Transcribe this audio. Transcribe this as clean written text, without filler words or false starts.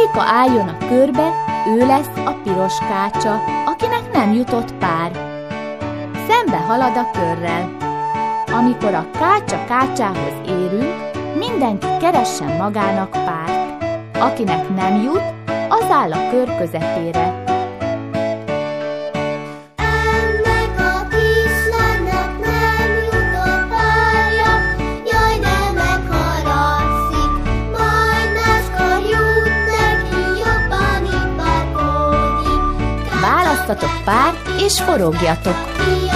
Melyika álljon a körbe, ő lesz a piros kácsa, akinek nem jutott pár. Szembe halad a körrel. Amikor a kácsa kácsához érünk, mindenki keressen magának párt. Akinek nem jut, az áll a kör közepére. Ennek a kislánynak nem jutott párja, jaj, de megharagszik, majd máskor jut neki jobban ipakodni. Választatok párt és forogjatok!